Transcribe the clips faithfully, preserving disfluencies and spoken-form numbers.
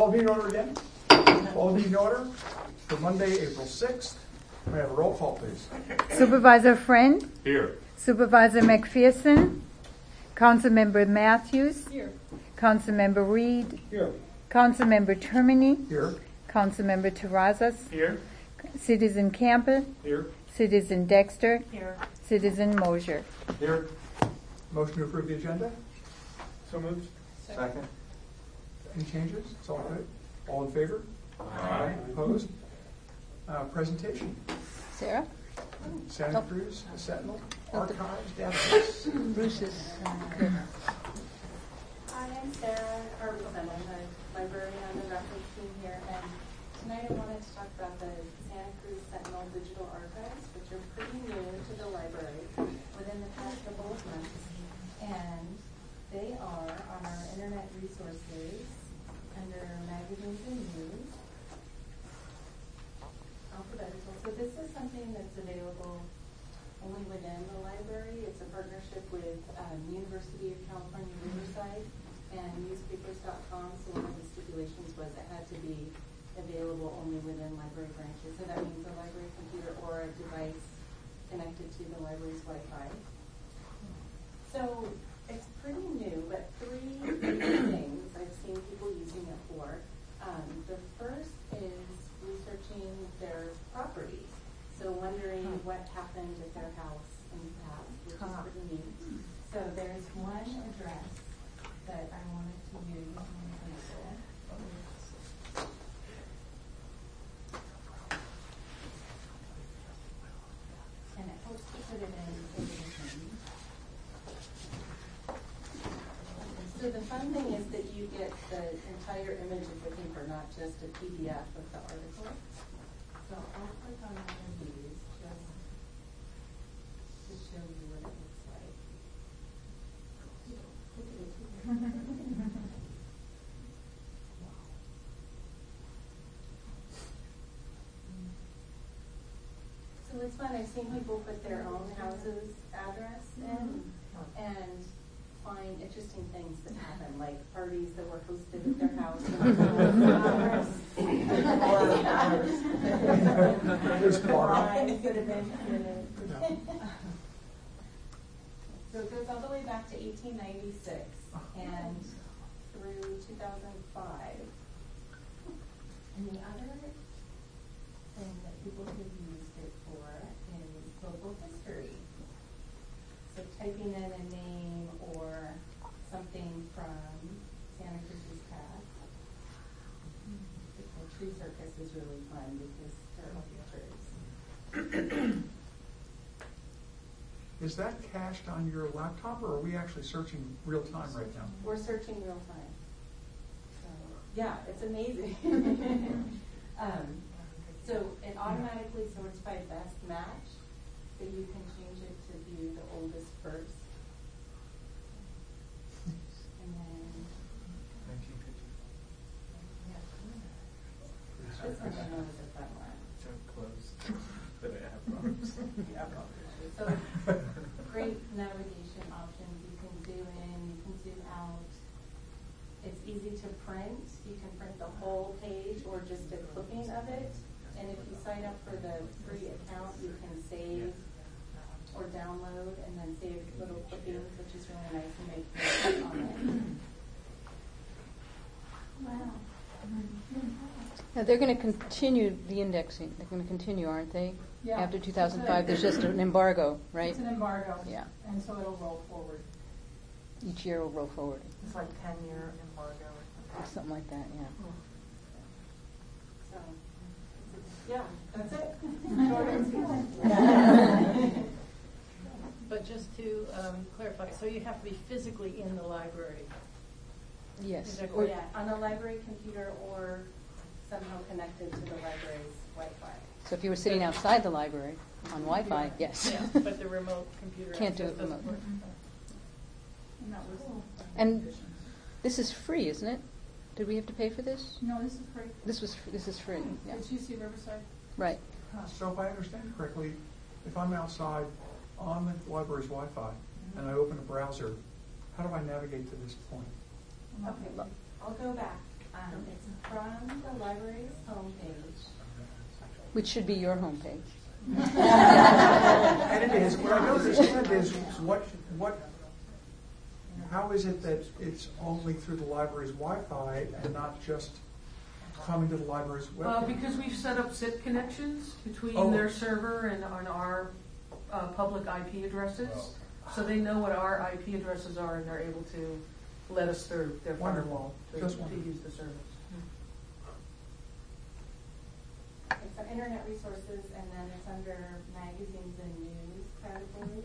Call the meeting order again. Call the meeting order for Monday, April sixth. May I have a roll call, please? Supervisor Friend? Here. Supervisor McPherson? Councilmember Matthews? Here. Councilmember Reed? Here. Councilmember Termini? Here. Councilmember Terrazas? Here. Citizen Camper? Here. Citizen Dexter? Here. Citizen Mosier? Here. Motion to approve the agenda? So moved. Second. Any changes? It's all good? All in favor? Aye. Opposed? Uh, presentation. Sarah? Santa Oh. Cruz, the Sentinel, Archives, Database. Bruce is uh, Hi, I'm Sarah Carpenter. I'm the librarian on the reference team here, and tonight I wanted to talk about the Santa Cruz Sentinel Digital Archives, which are pretty new to the library within the past couple of months. And they are on our internet resources under magazines and news, alphabetical. So this is something that's available only within the library. It's a partnership with um, University of California, Riverside and newspapers dot com. So one of the stipulations was it had to be available only within library branches. So that means a library computer or a device connected to the library's Wi-Fi. So it's pretty new, but three things I've seen people using it for. Um, the first is researching their properties. So wondering what happened at their house in the past, which is pretty neat. So there's one address that I wanted to use as an example. And it helps to put it in everything. So the fun thing is that you get the entire image of the paper, not just a P D F of the article. So I'll click on one of these just to show you what it looks like. So it's fun. I've seen people put their own house's address in and find interesting things that happen, like parties that were hosted at their house. There's bar. So it goes all the way back to eighteen ninety-six and through two thousand five. And the other thing that people have used it for is local history. So typing in a name or something from Santa Cruz's past. The tree circus is really fun because there are pictures. Is that cached on your laptop, or are we actually searching real time right now? We're searching real time. So, yeah, it's amazing. um, so it automatically sorts by best match, but you can change it to view the oldest first. And then nineteen fifty. yeah, this one I know is a fun one. So close. But I have problems. Yeah, so great navigation options. You can zoom in, you can zoom out. It's easy to print. You can print the whole page or just a clipping of it. And if you sign up for the free account, you can save or download and then save little clippings, which is really nice and make notes on it. Wow. Now, they're going to continue the indexing. They're going to continue, aren't they? Yeah. After two thousand five, there's just an embargo, right? It's an embargo. Yeah. And so it'll roll forward. Each year will roll forward. It's like ten-year embargo. Something like that, yeah. So, yeah, that's it. But just to um, clarify, so you have to be physically in the library. Yes. Is that Or, correct? yeah, on a library computer or somehow connected to the library's Wi-Fi. So if you were sitting outside the library on Wi-Fi, yes. Yeah, but the remote computer Can't do access it doesn't remotely. work. And that was And this is free, isn't it? Did we have to pay for this? no, this is free. This was fr- this is free. Yeah. It's U C Riverside. Right. So if I understand correctly, if I'm outside on the library's Wi-Fi and I open a browser, how do I navigate to this point? Okay, I'll go back. Um, it's library's homepage. Which should be your homepage. And it is, what I don't understand is what, what, how is it that it's only through the library's Wi-Fi and not just coming to the library's web? Uh, because we've set up S I P connections between Oh. their server and, and our uh, public I P addresses. So they know what our I P addresses are and they're able to let us through their Wonderful. firewall to, Just to wonderful. use the service. It's our internet resources, and then it's under magazines and news category.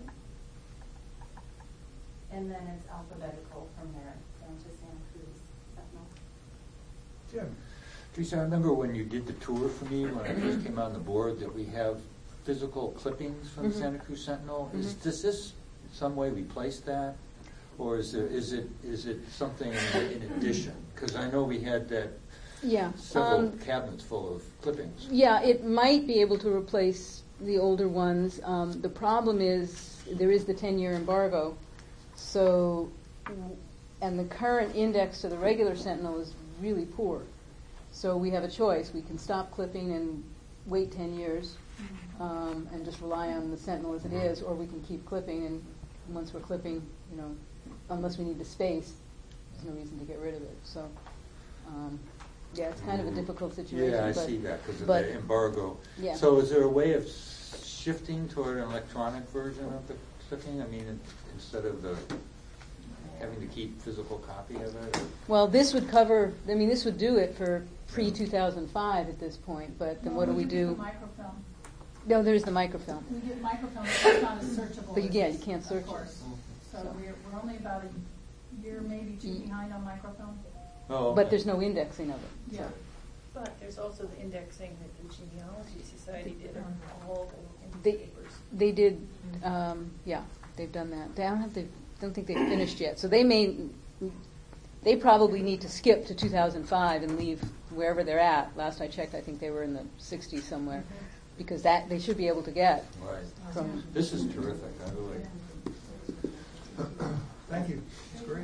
And then it's alphabetical from there, down to Santa Cruz, Sentinel. Jim? Teresa, I remember when you did the tour for me, when I first came on the board, that we have physical clippings from the Mhm. Santa Cruz Sentinel. Is, Mhm. does this in some way replace that? Or is, there, is, it, is it something in addition? Because I know we had that Yeah. several um, cabinets full of clippings. Yeah, it might be able to replace the older ones. Um, the problem is there is the ten-year embargo, so and the current index to the regular Sentinel is really poor. So we have a choice: we can stop clipping and wait ten years um, and just rely on the Sentinel as it is, or we can keep clipping. And once we're clipping, you know, unless we need the space, there's no reason to get rid of it. So. Um, Yeah, it's kind of a difficult situation. Yeah, I but, see that because of but- the embargo. Yeah. So is there a way of shifting toward an electronic version of the clipping? I mean, in- instead of the having to keep physical copy of it? Or? Well, this would cover. I mean, this would do it for pre two thousand five at this point. But then, No, what do we you get do? the microfilm. No, there's the microfilm. We get microfilm, but it's not as searchable. But as yeah, this, you can't search Of it. course. So we're, we're only about a year, maybe two Ye- behind on microfilm. Oh, But okay. there's no indexing of it. Yeah. But there's also the indexing that the Genealogy Society did on all the They, papers. they did. Um, yeah, they've done that. They don't have to. Don't think they've finished yet. So they may. They probably need to skip to two thousand five and leave wherever they're at. Last I checked, I think they were in the sixties somewhere, because that they should be able to get Right. from. This is terrific. I really. Thank you. It's great.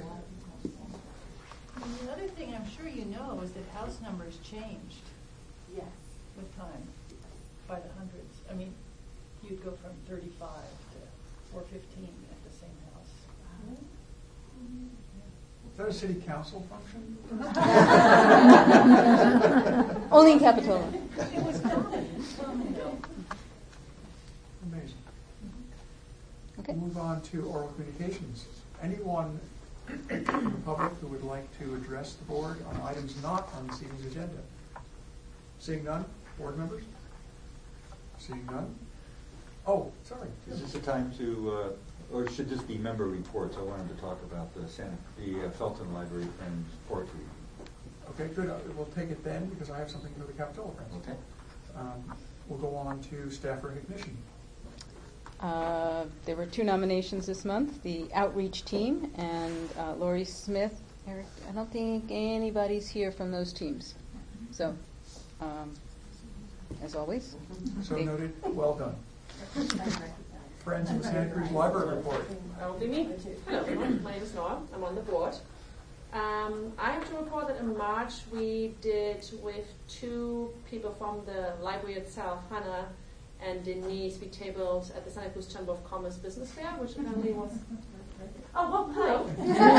The other thing I'm sure you know is that house numbers changed Yes. with time by the hundreds. I mean, you'd go from thirty-five to four fifteen at the same house. Is that a city council function? Only in Capitola. It was common. common though. Amazing. Okay. We'll move on to oral communications. Anyone in the public who would like to address the board on items not on this evening's agenda? Seeing none? Board members? Seeing none? Oh, sorry. Is this a time to, uh, or should this be member reports? I wanted to talk about the Santa, the uh, Felton Library Friends Report. Okay, good. Uh, We'll take it then because I have something for the Capitola Friends. Okay. Um, we'll go on to staff recognition. Uh, there were two nominations this month, the outreach team and uh, Lori Smith. Eric, I don't think anybody's here from those teams. So, um, as always. So they- noted. Well done. Friends of the Santa Cruz Library Report. That'll be me. Hello, everyone. My name is Nora. I'm on the board. Um, I have to report that in March we did with two people from the library itself, Hannah and Denise, we tabled at the Santa Cruz Chamber of Commerce Business Fair, which apparently was... Oh, well, hello.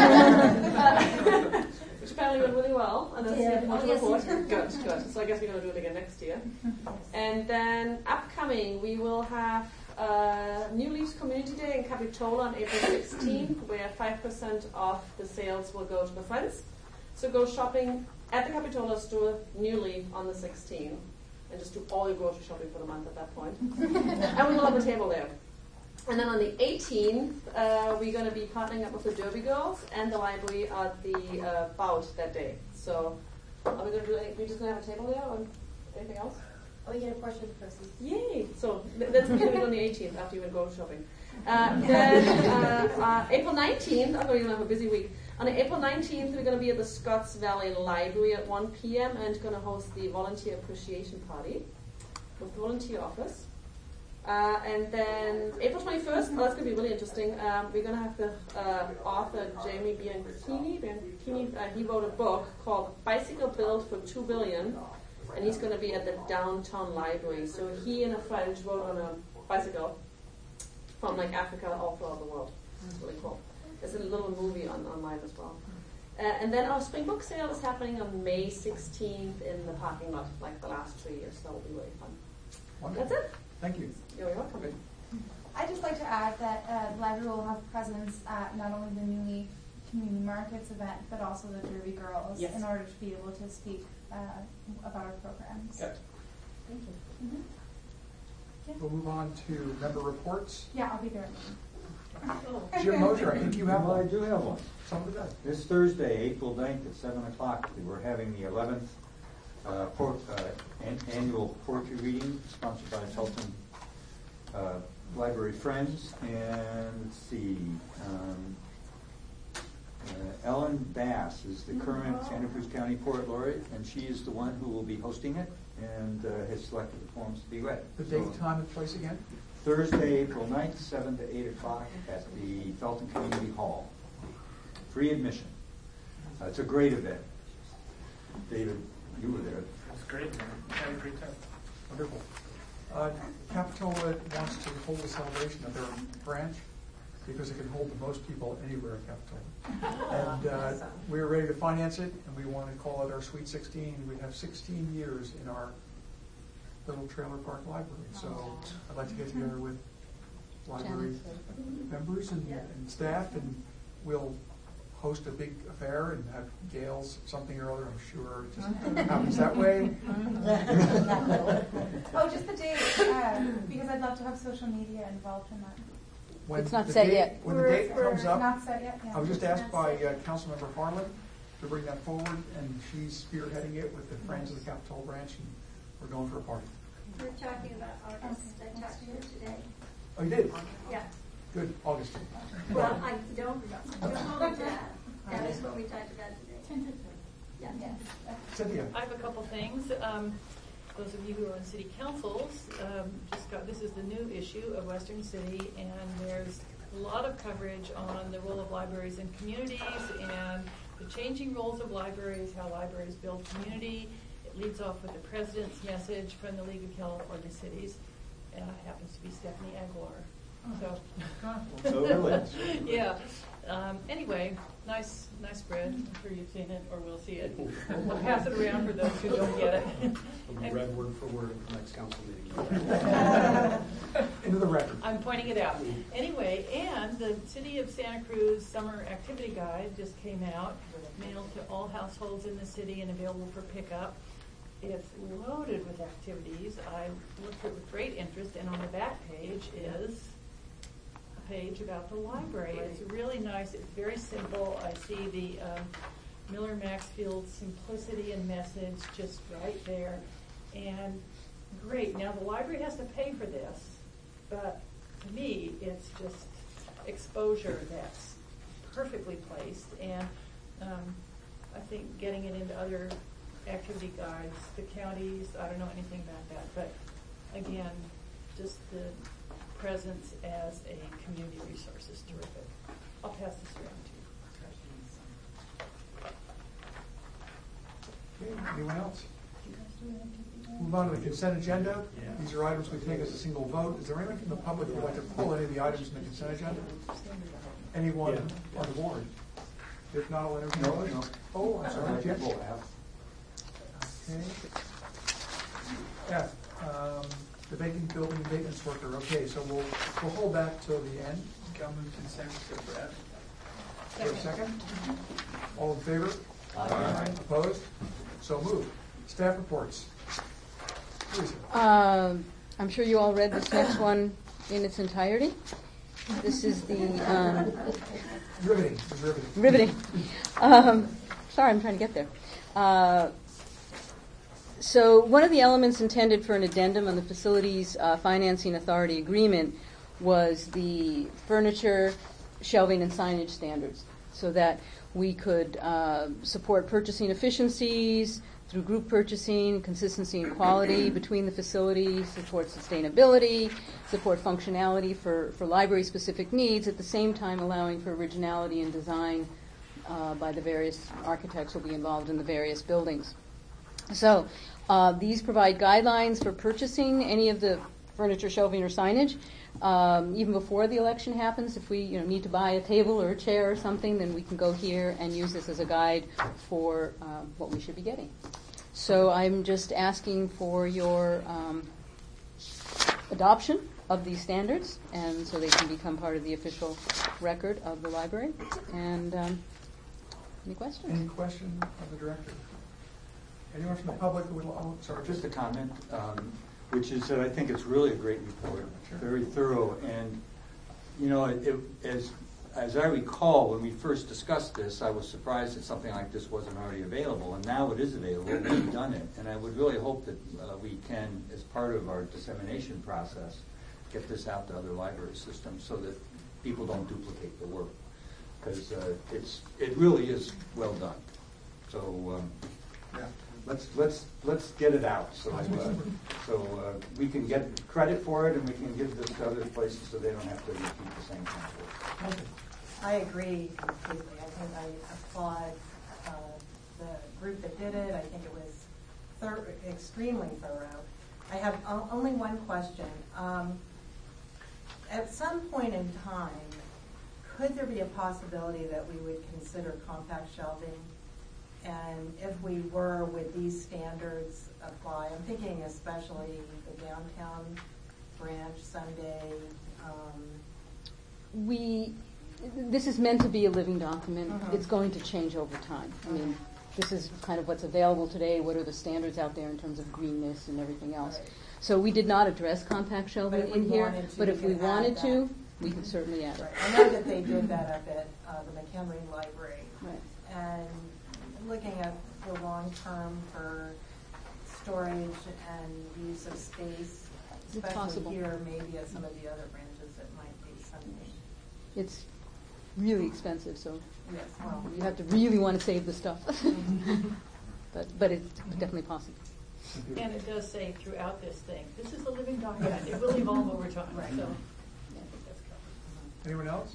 Uh, which apparently went really well. And that's Yeah, the other yes. report. Good, good. So I guess we're going to do it again next year. And then upcoming, we will have uh, New Leaves Community Day in Capitola on April sixteenth, where five percent of the sales will go to the Friends. So go shopping at the Capitola store, New Leaf, on the sixteenth, and just do all your grocery shopping for the month at that point. And we will have a table there. And then on the eighteenth, uh, we're going to be partnering up with the Derby Girls and the library at the uh, bout that day. So are we going to do any, we just going to have a table there or anything else? Oh, you get a portion of the proceeds. Yay! So th- that's going to be on the eighteenth after you went go shopping. Uh, then uh, uh, April nineteenth, I'm going to have a busy week. On April nineteenth, we're going to be at the Scotts Valley Library at one p.m. and going to host the Volunteer Appreciation Party with the volunteer office. Uh, and then April twenty-first, oh, that's going to be really interesting. Um, we're going to have the uh, author Jamie Bianchini. Bianchini uh, he wrote a book called Bicycle Built for two billion dollars, and he's going to be at the downtown library. So he and a friend rode on a bicycle from like Africa all throughout the world. It's really cool. There's a little movie on online as well. Uh, and then our spring book sale is happening on May sixteenth in the parking lot, like the last three years. So that will be really fun. Wonderful. That's it. Thank you. You're welcome. I'd just like to add that uh, the library will have presence at not only the New Leaf Community Markets event, but also the Derby Girls, Yes. in order to be able to speak uh, about our programs. Good. Thank you. Mhm. Yeah. We'll move on to member reports. Yeah, I'll be there. Jim Mosier, I think you have Well, I one. do have one. Somebody does. This Thursday, April ninth at seven o'clock, we're having the eleventh uh, por- uh, an- annual poetry reading sponsored by Felton uh, Library Friends. And let's see, um, uh, Ellen Bass is the current Santa Cruz County Poet Laureate, and she is the one who will be hosting it and uh, has selected the poems to be read. The So, date, time, and place again? Thursday, April ninth, seven to eight o'clock at the Felton Community Hall. Free admission. Uh, it's a great event. David, you were there. It was great, man. I had a great time. Wonderful. Uh, Capitola wants to hold a celebration of their branch because it can hold the most people anywhere in Capitola. And uh, we're ready to finance it, and we want to call it our Sweet sixteen. We have sixteen years in our little trailer park library. So I'd like to get together with library members and, and staff, and we'll host a big affair and have Gail's something or other, I'm sure. It just happens that way. Oh, just the date, uh, because I'd love to have social media involved in that. When It's not the set date- yet. When the We're- date we're comes up, Not set yet, yeah. I was just asked by uh, Councilmember Harlan to bring that forward, and she's spearheading it with the Friends of the Capitola branch, and we're going for a party. We're talking about August. I talked to her today. Oh, you did? Yeah. Good, August. Well, I don't, don't hold me to that. That is what we talked about today. Yeah. Cynthia? I have a couple things. Um, those of you who are on city councils, um, just got, this is the new issue of Western City, and there's a lot of coverage on the role of libraries in communities and the changing roles of libraries, how libraries build community. It leads off with the president's message from the League of California Cities, and it happens to be Stephanie Aguilar. So, So really? yeah. Um, anyway, nice, nice spread. I'm sure you've seen it or will see it. We'll pass it around for those who don't get it. It'll be read word for word at the next council meeting. Into the record. I'm pointing it out. Anyway, and the City of Santa Cruz Summer Activity Guide just came out, mailed to all households in the city and available for pickup. It's loaded with activities. I looked at it with great interest, and on the back page is a page about the library. It's really nice. It's very simple. I see the um, Miller Maxfield simplicity and message just right there. And great. Now, the library has to pay for this, but to me, it's just exposure that's perfectly placed. And um, I think getting it into other activity guides, the counties, I don't know anything about that, but again, just the presence as a community resource is terrific. I'll pass this around to you. Okay, anyone else? Move on to the consent agenda. These are items we take as a single vote. Is there anyone from the public who would like to pull any of the items in the consent agenda? Anyone on the board? If not, I'll entertain a No, motion. no. Oh, I'm sorry, Jim. We'll have. Okay. F, um, the vacant building maintenance worker. Okay, so we'll, we'll hold that till the end. I'll move consent except for F. For a second. All in favor? Aye. Opposed? So moved. Staff reports. Teresa. Um, I'm sure you all read this next one in its entirety. This is the um, Riveting. It was riveting. riveting. Um, sorry, I'm trying to get there. Uh, so one of the elements intended for an addendum on the Facilities uh, Financing Authority agreement was the furniture, shelving, and signage standards, so that we could uh, support purchasing efficiencies, through group purchasing, consistency and quality between the facilities, support sustainability, support functionality for, for library-specific needs, at the same time allowing for originality in design uh, by the various architects who will be involved in the various buildings. So uh, these provide guidelines for purchasing any of the furniture, shelving, or signage. Um, even before the election happens, if we you know, need to buy a table or a chair or something, then we can go here and use this as a guide for um, what we should be getting. So I'm just asking for your um, adoption of these standards, and so they can become part of the official record of the library. And um, any questions? Any question of the director? Anyone from the public who would, oh, sorry. Just a comment, um, which is that I think it's really a great report, Sure. very thorough, and you know, it, it, as as I recall, when we first discussed this, I was surprised that something like this wasn't already available, and now it is available. We've done it, and I would really hope that uh, we can, as part of our dissemination process, get this out to other library systems so that people don't duplicate the work, because uh, it's it really is well done. So um, Yeah. let's let's let's get it out so uh, so uh, we can get credit for it, and we can give this to other places so they don't have to repeat the same kind of work. I agree completely. I think I applaud uh, the group that did it. I think it was thor- extremely thorough. I have o- only one question. Um, at some point in time, could there be a possibility that we would consider compact shelving? And if we were, would these standards apply? I'm thinking especially the downtown branch Sunday. Um, We, this is meant to be a living document. Mhm. It's going to change over time. I mean, this is kind of what's available today. What are the standards out there in terms of greenness and everything else? Right. So we did not address compact shelving But if we in here, wanted to, but we if we could add wanted that. to, we could certainly add it. Right. I know that they did that up at uh, the McHenry Library. Right. And looking at the long term for storage and use of space, It's especially possible. here, maybe at some of the other branches, it might be something. It's really expensive, so Yes, well. you have to really want to save the stuff. but but it's definitely possible. And it does say throughout this thing, this is a living document. It will evolve over time. Right. So, yeah, I think that's covered. Anyone else?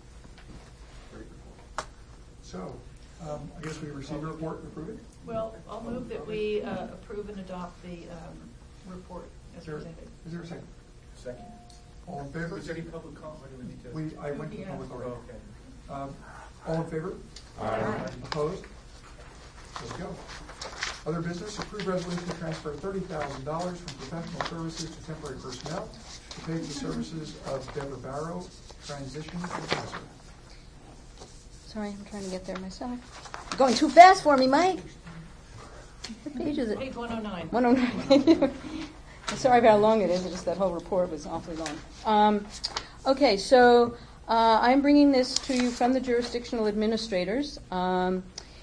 So, um, I guess we receive a report and approve it? Well, I'll move that we uh, approve and adopt the um, report as Is there, presented. is there a second? Second. All in favor? Is there any public comment, or do we need to? We, I went to Yeah. public already. Okay. Um, all in favor? Aye. Opposed? Let's go. Other business, approved resolution to transfer thirty thousand dollars from professional services to temporary personnel to pay for the services of Deborah Barrow, transition advisor. Sorry, I'm trying to get there myself. You're going too fast for me, Mike. What page is it? Page one oh nine. one oh nine. I'm sorry about how long it is. It's just that whole report was awfully long. Um, okay, so uh, I'm bringing this to you from the jurisdictional administrators. Um,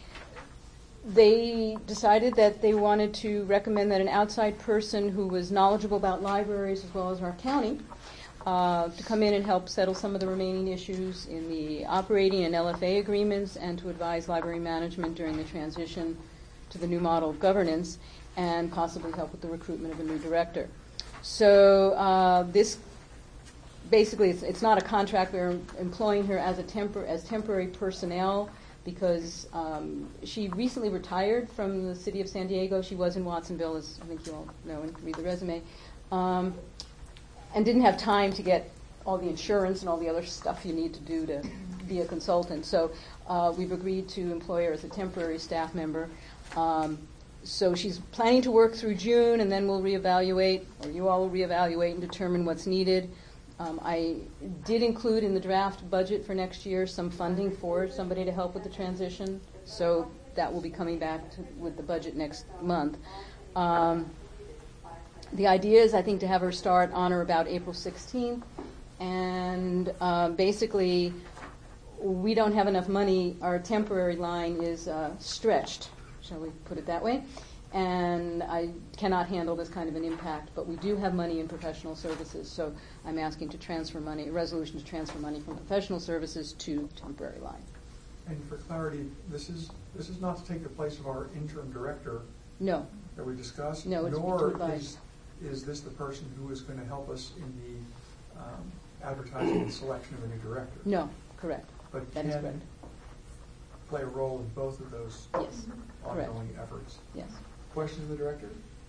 they decided that they wanted to recommend that an outside person who was knowledgeable about libraries as well as our county uh, to come in and help settle some of the remaining issues in the operating and L F A agreements, and to advise library management during the transition to the new model of governance, and possibly help with the recruitment of a new director. So uh, this basically, it's, it's not a contract. We're employing her as a tempor- as temporary personnel because um, she recently retired from the city of San Diego. She was in Watsonville, as I think you all know and read the resume, um, and didn't have time to get all the insurance and all the other stuff you need to do to be a consultant. So uh, we've agreed to employ her as a temporary staff member. Um, so she's planning to work through June, and then we'll reevaluate, or you all will reevaluate and determine what's needed. Um, I did include in the draft budget for next year some funding for somebody to help with the transition, so that will be coming back to, with the budget next month. Um, the idea is, I think, to have her start on or about April sixteenth, and uh, basically we don't have enough money. Our temporary line is uh, stretched, shall we put it that way, and I cannot handle this kind of an impact, but we do have money in professional services, so I'm asking to transfer money, a resolution to transfer money from professional services to temporary line. And for clarity, this is, this is not to take the place of our interim director No, that we discussed? No, it's Nor between by- is, is this the person who is going to help us in the um, advertising and selection of a new director? no, correct. But That is can correct. play a role in both of those Yes, correct. ongoing efforts. Yes. Questions of the director?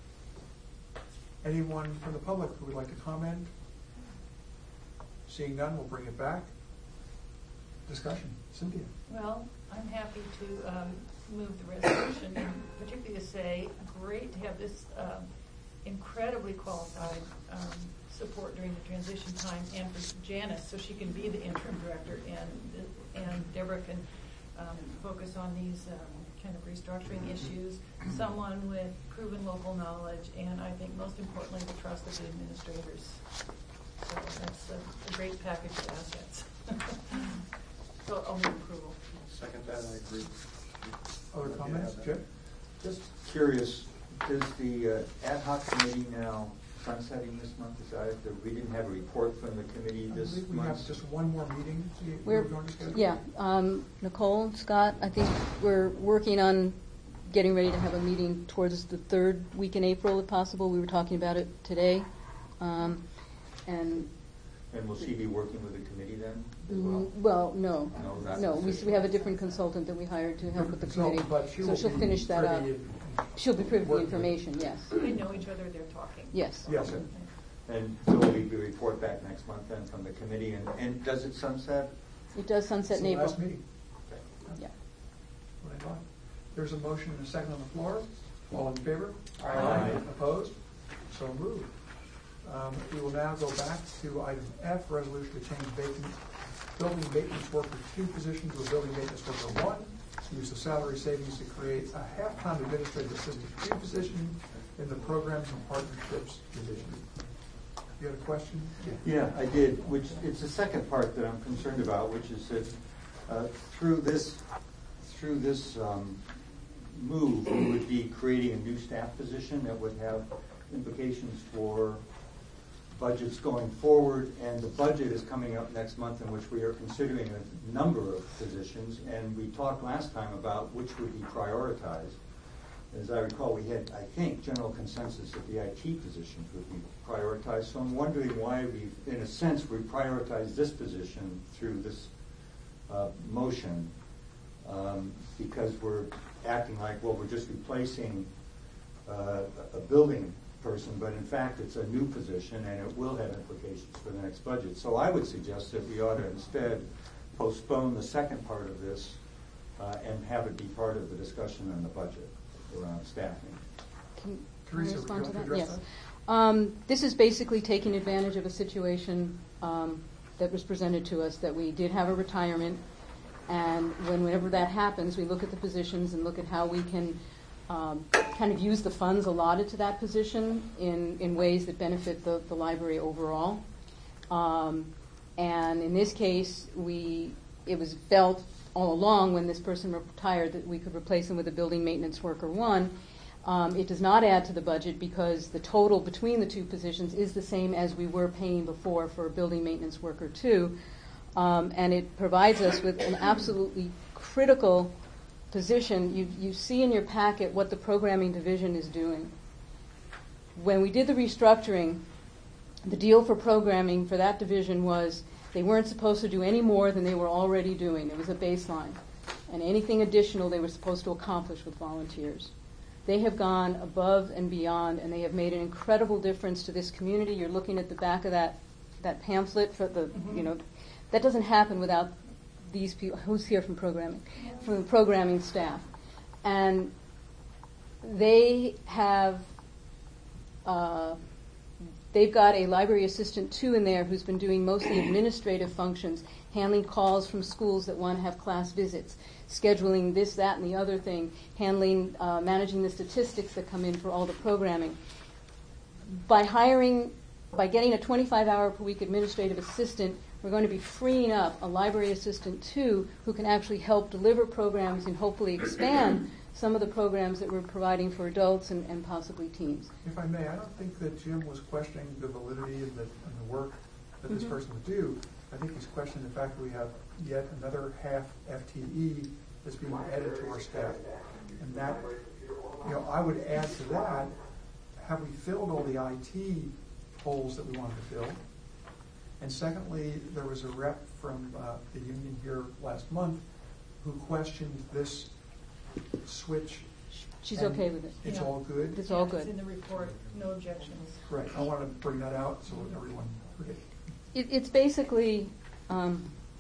Anyone from the public who would like to comment? Seeing none, we'll bring it back. Discussion. Cynthia? Well, I'm happy to um, move the resolution, and particularly to say, great to have this um, incredibly qualified um, support during the transition time, and for Janice, so she can be the interim director, and and Deborah can um, focus on these um, kind of restructuring issues. Someone with proven local knowledge, and I think most importantly, the trust of the administrators. So that's a, a great package of assets. So I'll move approval. Second that, I agree. Other comments? Jim? Just curious, does the uh, ad hoc committee now sunsetting this month? Is that if we didn't have a report from the committee I this believe we month? have just one more meeting. We- We're, we're going to schedule. yeah, um, Nicole, Scott, I think we're working on getting ready to have a meeting towards the third week in April, if possible. We were talking about it today. Um, and And will she be working with the committee then as well? Mm, Well, no, No, not no. We, necessarily. we have a different consultant that we hired to help with the committee. Consultant, but she So will she'll be finish that up. privy and- She'll be privy to the working with it. information, yes. They know each other, they're talking. Yes. Yes. And so will we be report back next month then from the committee? And, and does it sunset? It does sunset It's in the April. last meeting. Yeah. What I thought. There's a motion and a second on the floor. All in favor? Aye. Opposed? So moved. Um, We will now go back to item F, resolution to change vacant building maintenance worker two position to a building maintenance worker one. Use the salary savings to create a half-time administrative assistant two position in the programs and partnerships division. You had a question? Yeah, I did, which, it's the second part that I'm concerned about, which is that uh, through this, through this um, move, we would be creating a new staff position that would have implications for budgets going forward, and the budget is coming up next month in which we are considering a number of positions, and we talked last time about which would be prioritized. As I recall, we had, I think, general consensus that the I T positions would be prioritized, so I'm wondering why we, in a sense, we prioritize this position through this uh, motion, um, because we're acting like, well, we're just replacing uh, a building person, but in fact it's a new position and it will have implications for the next budget. So I would suggest that we ought to instead postpone the second part of this uh, and have it be part of the discussion on the budget around staffing. Can, can I Teresa, would you respond like to to that? address Yes. that? Um, this is basically taking advantage of a situation um, that was presented to us, that we did have a retirement, and when, whenever that happens, we look at the positions and look at how we can um, kind of use the funds allotted to that position in, in ways that benefit the, the library overall. Um, and in this case, we it was felt all along when this person retired that we could replace him with a building maintenance worker one. Um, it does not add to the budget because the total between the two positions is the same as we were paying before for a building maintenance worker two. Um, and it provides us with an absolutely critical position. You, you see in your packet what the programming division is doing. When we did the restructuring, the deal for programming for that division was they weren't supposed to do any more than they were already doing. It was a baseline. And anything additional they were supposed to accomplish with volunteers. They have gone above and beyond, and they have made an incredible difference to this community. You're looking at the back of that, that pamphlet for the, mm-hmm. you know, that doesn't happen without these people. Who's here from programming? From the programming staff. And they have, uh, they've got a library assistant two in there who's been doing mostly administrative functions, handling calls from schools that want to have class visits, scheduling this, that, and the other thing, handling, uh, managing the statistics that come in for all the programming. By hiring, by getting a twenty-five hour per week administrative assistant, we're going to be freeing up a library assistant too who can actually help deliver programs and hopefully expand some of the programs that we're providing for adults and, and possibly teens. If I may, I don't think that Jim was questioning the validity and the, and the work that this Mhm. person would do. I think he's questioning the fact that we have yet another half F T E that's being added to our staff. And that you know, I would add to that, have we filled all the I T holes that we wanted to fill? And secondly, there was a rep from uh, the union here last month who questioned this switch. She's and okay with it. It's Yeah. all good? It's all Yeah, good. It's in the report, no objections. Right, I want to bring that out so everyone heard it. It, it's basically, um,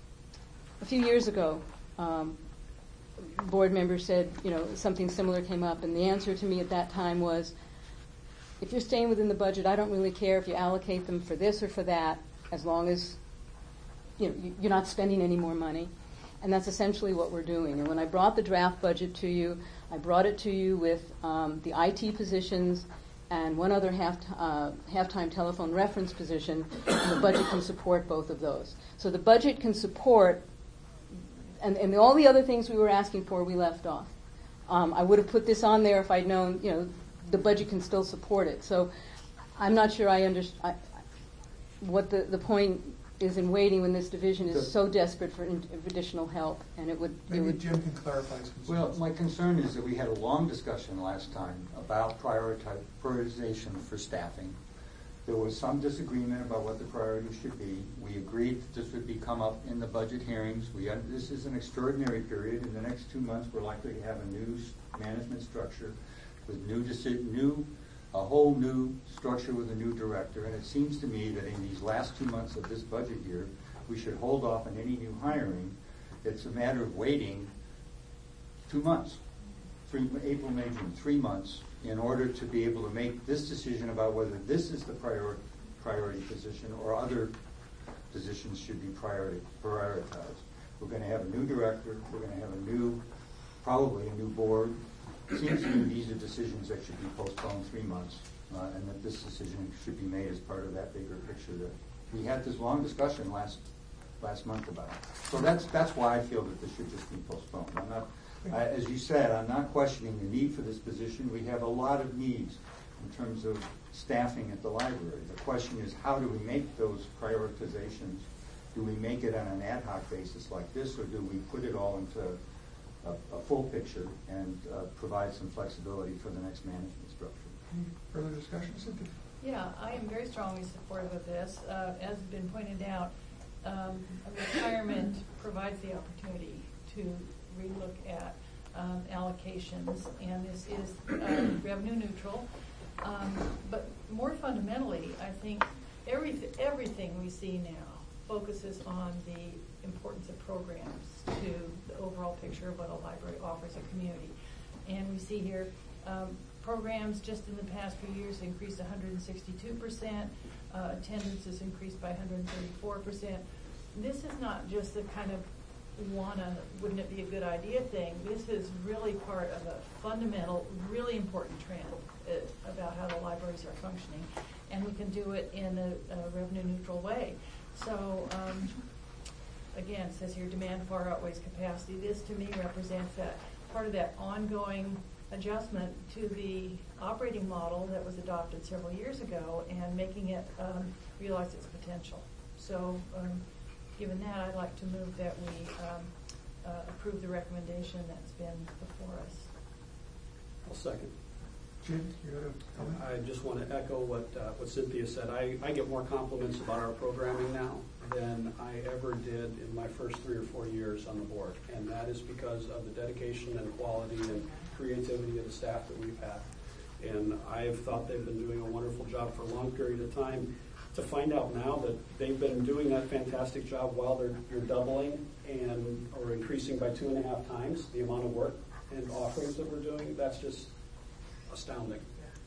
a few years ago, um, board members said, you know, something similar came up, and the answer to me at that time was, if you're staying within the budget, I don't really care if you allocate them for this or for that, as long as, you know, you- you're not spending any more money. And that's essentially what we're doing. And when I brought the draft budget to you, I brought it to you with um, the I T positions and one other half uh, half-time telephone reference position, and the budget can support both of those. So the budget can support, and, and all the other things we were asking for, we left off. Um, I would have put this on there if I'd known, you know, the budget can still support it. So I'm not sure I understand what the, the point is in waiting when this division is so desperate for in, additional help, and it would. It Maybe would Jim can clarify some. Well, my concern is that we had a long discussion last time about prioriti- prioritization for staffing. There was some disagreement about what the priorities should be. We agreed that this would be come up in the budget hearings. We had, this is an extraordinary period. In the next two months, we're likely to have a new s- management structure with new deci- new, a whole new structure with a new director. And it seems to me that in these last two months of this budget year, we should hold off on any new hiring. It's a matter of waiting two months, three, April, May, June, three months, in order to be able to make this decision about whether this is the priority priority position or other positions should be priority prioritized. We're going to have a new director. We're going to have a new, probably a new board. It seems to me these are decisions that should be postponed three months, uh, and that this decision should be made as part of that bigger picture. That we had this long discussion last last month about it. So that's that's why I feel that this should just be postponed. I'm not, I, as you said, I'm not questioning the need for this position. We have a lot of needs in terms of staffing at the library. The question is, how do we make those prioritizations? Do we make it on an ad hoc basis like this, or do we put it all into a, a full picture and uh, provide some flexibility for the next management structure? Any further discussion, Cynthia? Yeah, I am very strongly supportive of this. Uh, as has been pointed out, um, a retirement provides the opportunity to relook at um, allocations, and this is uh, revenue neutral. Um, but more fundamentally, I think everything, everything we see now focuses on the importance of programs to the overall picture of what a library offers a community. And we see here um, programs just in the past few years increased one hundred sixty-two percent. Uh, attendance has increased by one hundred thirty-four percent. This is not just the kind of wanna, wouldn't it be a good idea thing. This is really part of a fundamental, really important trend uh, about how the libraries are functioning. And we can do it in a, a revenue neutral way. So, um, again, it says here demand far outweighs capacity. This to me represents that part of that ongoing adjustment to the operating model that was adopted several years ago and making it um, realize its potential. So, um, given that, I'd like to move that we um, uh, approve the recommendation that's been before us. I'll second. Jim, you got a comment? I just want to echo what uh, what Cynthia said. I, I get more compliments about our programming now than I ever did in my first three or four years on the board. And that is because of the dedication and quality and creativity of the staff that we've had. And I've thought they've been doing a wonderful job for a long period of time. To find out now that they've been doing that fantastic job while they're you're doubling and or increasing by two and a half times the amount of work and offerings that we're doing, that's just astounding.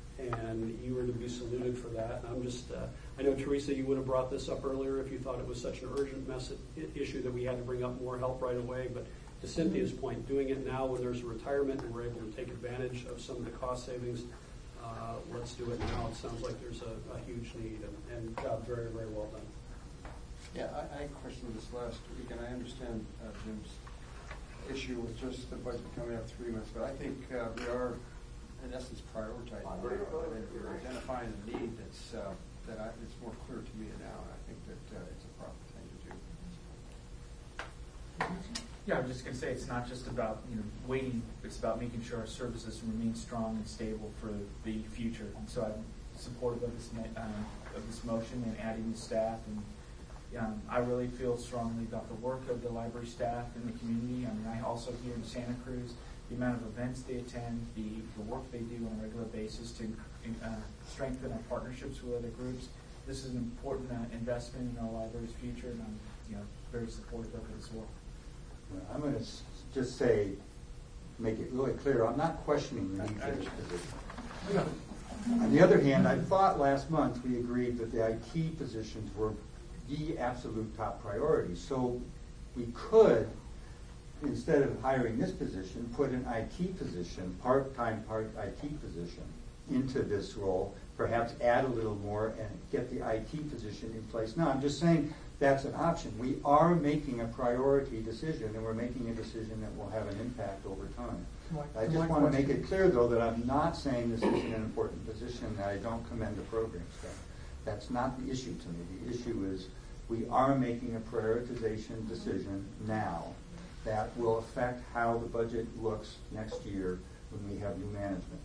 And you were to be saluted for that. I'm just, uh, I know, Teresa, you would have brought this up earlier if you thought it was such an urgent mess- issue that we had to bring up more help right away. But to Cynthia's point, doing it now when there's a retirement and we're able to take advantage of some of the cost savings, uh, let's do it now. It sounds like there's a, a huge need, and, and job very, very well done. Yeah, I, I questioned this last week, and I understand uh, Jim's issue with just the budget coming up three months, but I think uh, we are, in essence, prioritizing now, and we're identifying a need that's uh, that I, it's more clear to me now, and I think that uh, it's a proper thing to do. Yeah, I'm just going to say it's not just about you know waiting. It's about making sure our services remain strong and stable for the future. And so I'm supportive of this uh, of this motion and adding the staff. And um, I really feel strongly about the work of the library staff in the community. I mean, I also hear in Santa Cruz the amount of events they attend, the, the work they do on a regular basis to uh, strengthen our partnerships with other groups. This is an important uh, investment in our library's future, and I'm you know very supportive of it as well. I'm going to just say, make it really clear, I'm not questioning the need for this position. On the other hand, I thought last month we agreed that the I T positions were the absolute top priority. So we could, instead of hiring this position, put an I T position, part-time part I T position, into this role, perhaps add a little more and get the I T position in place. Now, I'm just saying that's an option. We are making a priority decision, and we're making a decision that will have an impact over time. I just want to make it clear, though, that I'm not saying this isn't an important position, that I don't commend the program staff. That's not the issue to me. The issue is we are making a prioritization decision now that will affect how the budget looks next year when we have new management.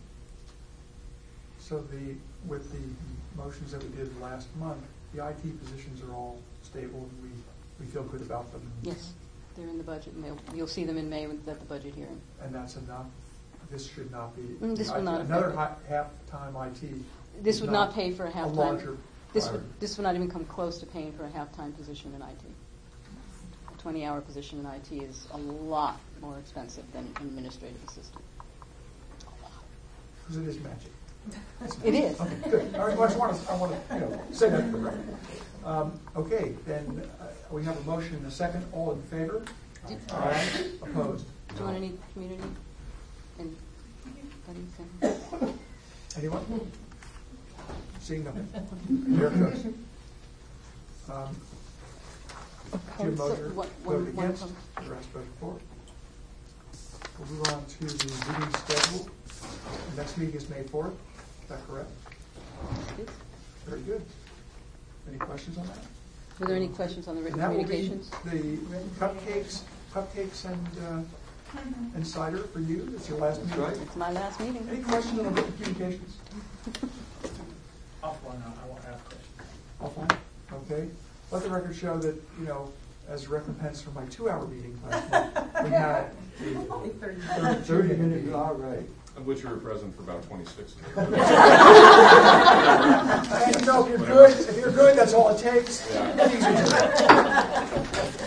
So the, with the motions that we did last month, the I T positions are all stable, and we, we feel good about them. Yes, they're in the budget, and they'll, you'll see them in May at the budget hearing. And that's enough? This should not be... Mm, this will I T, not another affect hi, half-time I T. This would not, not pay for a half-time. A larger this priority. would this would not even come close to paying for a half-time position in I T. A twenty-hour position in I T is a lot more expensive than an administrative assistant. Because it is magic. It is. Okay, good. All right, well, I just want to, I want to, you know, say that for the record. Um, okay, then uh, we have a motion and a second. All in favor? Do, Aye. Opposed? Do you want any community? And anyone? Seeing nothing. Here it goes. Um, Jim so Mosier what- voted one- against. one- The rest voted for. We'll move on to the meeting schedule. The next meeting is May fourth. Is that correct? Yes. Very good. Any questions on that? Were there any questions on the written And that will communications? be the cupcakes, cupcakes and uh, and cider for you. It's your last meeting. Right. It's my last meeting. Any questions on the written communications? Offline, I won't ask questions. Offline? Okay. Let the record show that, you know, as recompense for my two-hour meeting last month, we had a thirty-minute meeting. All right. Of which you were present for about twenty-six. And you know, if you're good, if you're good, that's all it takes. Yeah. Easy.